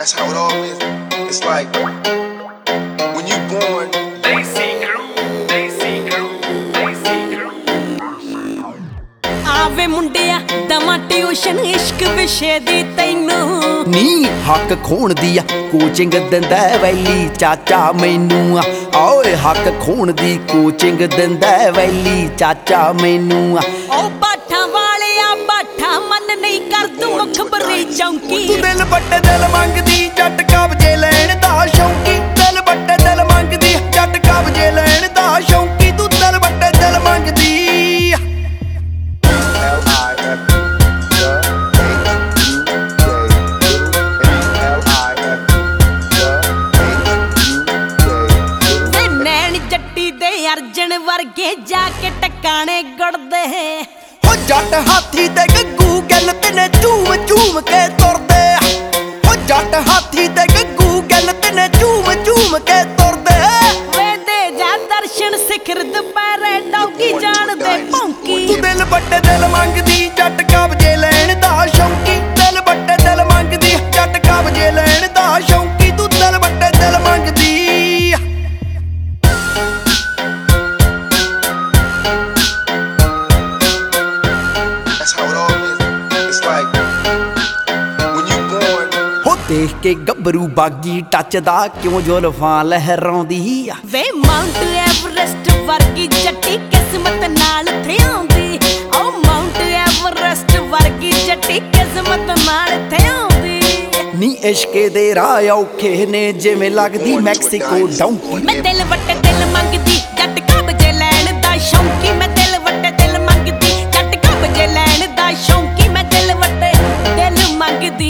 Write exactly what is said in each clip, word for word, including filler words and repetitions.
That's how it all is. It's like when you born. Lazy crew, lazy crew, lazy crew. ਆਵੇ ਮੁੰਡਿਆ ਦਵਾਂ tuition ਇਸ਼ਕ ਵਿਸ਼ੇ ਦੀ ਤੈਨੂੰ ਨੀ ਹੱਕ ਖੋਣ ਦੀ ਆ ਕੋਚਿੰਗ ਦਿੰਦਾ ਵੈਲੀ ਚਾਚਾ ਮੈਨੂੰ ਆ ਓਏ ਹੱਕ ਖੋਣ ਦੀ ਕੋਚਿੰਗ ਦਿੰਦਾ ਵੈਲੀ ਚਾਚਾ ਮੈਨੂੰ ਆ ਓ ਬਾਠਾਂ ਵਾਲਿਆ ਬਾਠਾ ਮਨ ਨਹੀਂ ਕਰ ਤੂੰ ਮੁਖਬਰੀ ਚੌਂਕੀ ਤੂੰ ਦਿਲ ਬੱਟੇ ਦਿਲ ਮੰਗਦੀ ਜੱਟ ਕਬਜੇ ਲੈਣ ਦਾ ਸ਼ੌਂਕੀ ਦਿਲ ਬੱਟੇ ਦਿਲ ਮੰਗਦੀ ਜੱਟ ਕਬਜੇ ਲੈਣ ਦਾ ਸ਼ੌਂਕੀ ਤੂੰ ਦਿਲ ਬੱਟੇ ਦਿਲ ਮੰਗਦੀ ਅਰਜਨ ਵਰਗੇ ਜਾ ਕੇ ਟਕਾਣੇ ਗੁੜਦੇ ਹੋ ਜੱਟ ਹਾਥੀ ਤੇ ਗੱਗੂ ਗੱਲ ਤਨੇ ਝੂਮ ਝੂਮ ਕੇ ਤੁਰਦੇ ਹੋ ਜੱਟ ਹਾਥੀ ਤੇ ਗੱਗੂ ਗੱਲ ਤਨੇ ਝੂਮ ਝੂਮ ਕੇ ਤੁਰਦੇ ਵੇ ਦੇ ਜਾ ਦਰਸ਼ਨ ਸਿਖਰ ਦੁਪਹਿਰੇ ਡੌਗੀ ਜਾਣਦੇ ਭੌਂਕੀ ਤੂੰ ਦਿਲ ਬੱਟੇ ਦਿਲ ਮੰਗਦੀ ਜੱਟ ਕਬਜੇ ਲੈਣ ਦਾ ਸ਼ੌਂਕੀ ਦਿਲ ਬੱਟੇ ਦਿਲ ਮੰਗਦੀ ਜੱਟ ਕਬਜੇ ਲੈਣ ਦਾ ਸ਼ੌਂਕੀ ਤੂੰ ਦਿਲ ਬੱਟੇ ਦਿਲ ਮੰਗਦੀ ਦੇਖ ਕੇ ਗੱਭਰੂ ਬਾਗੀ ਟੱਚਦਾ ਕਿਉਂ ਜ਼ੁਲਫਾਂ ਲਹਿਰਾਉਂਦੀ ਆ ਵੇ ਮਾਊਂਟ ਐਵਰੈਸਟ ਵਰਗੀ ਜੱਟੀ ਕਿਸਮਤ ਨਾਲ ਥਿਆਉਂਦੀ ਓ ਮਾਊਂਟ ਐਵਰੈਸਟ ਵਰਗੀ ਜੱਟੀ ਕਿਸਮਤ ਨਾਲ ਥਿਆਉਂਦੀ ਨੀ ਇਸ਼ਕੇ ਦੇ ਰਾਹ ਔਖੇ ਨੇ ਜਿਵੇਂ ਲੱਗਦੀ ਮੈਕਸੀਕੋ ਡੌਂਕੀ ਮੈਂ ਦਿਲ ਵੱਟੇ ਦਿਲ ਮੰਗਦੀ ਜੱਟ ਕਬਜੇ ਲੈਣ ਦਾ ਸ਼ੌਂਕੀ ਮੈਂ ਦਿਲ ਵੱਟੇ ਦਿਲ ਮੰਗਦੀ ਜੱਟ ਕਬਜੇ ਲੈਣ ਦਾ ਸ਼ੌਂਕੀ ਮੈਂ ਦਿਲ ਵੱਟੇ ਦਿਲ ਮੰਗਦੀ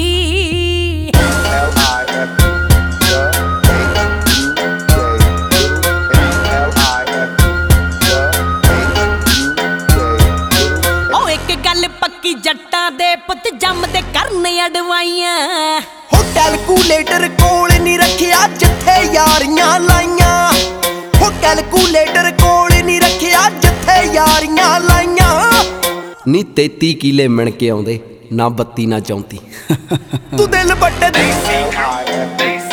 ਪੱਕੀ ਜੱਟਾਂ ਦੇ ਪੁੱਤ ਜੰਮਦੇ ਕਰਨ ਅਡਵਾਈਆਂ ਹੋ ਕੈਲਕੂਲੇਟਰ ਕੋਲ ਨਹੀਂ ਰੱਖਿਆ ਜਿੱਥੇ ਯਾਰੀਆਂ ਲਾਈਆਂ ਹੋ ਕੈਲਕੂਲੇਟਰ ਕੋਲ ਨਹੀਂ ਰੱਖਿਆ ਜਿੱਥੇ ਯਾਰੀਆਂ ਲਾਈਆਂ ਨੀ ਤੇਤੀ ਕਿਲੇ ਮਿਣ ਕੇ ਆਉਂਦੇ ਨਾ ਬੱਤੀ ਨਾ ਚੌਂਤੀ ਤੂੰ ਦਿਲ ਬੱਟੇ ਦੇ